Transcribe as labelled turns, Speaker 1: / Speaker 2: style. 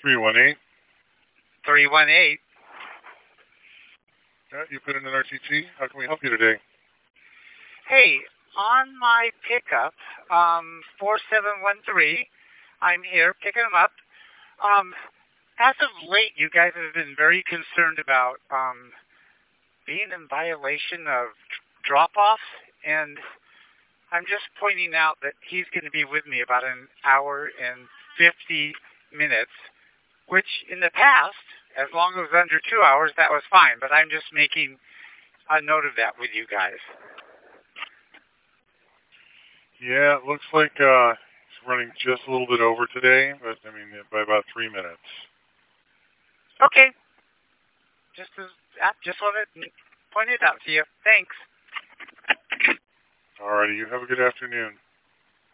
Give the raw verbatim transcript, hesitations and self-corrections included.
Speaker 1: three one eight.
Speaker 2: three one eight.
Speaker 1: Yeah, you've been in an R T T. How can we help you today?
Speaker 2: Hey, on my pickup, um, four seven one three, I'm here picking them up. Um, as of late, you guys have been very concerned about um, being in violation of drop-offs, and I'm just pointing out that he's going to be with me about an hour and fifty minutes, which in the past, as long as it was under two hours, that was fine, but I'm just making a note of that with you guys.
Speaker 1: Yeah, it looks like uh, it's running just a little bit over today, but I mean by about three minutes.
Speaker 2: Okay. Just as, I just wanted to point it out to you. Thanks.
Speaker 1: Alrighty, you have a good afternoon.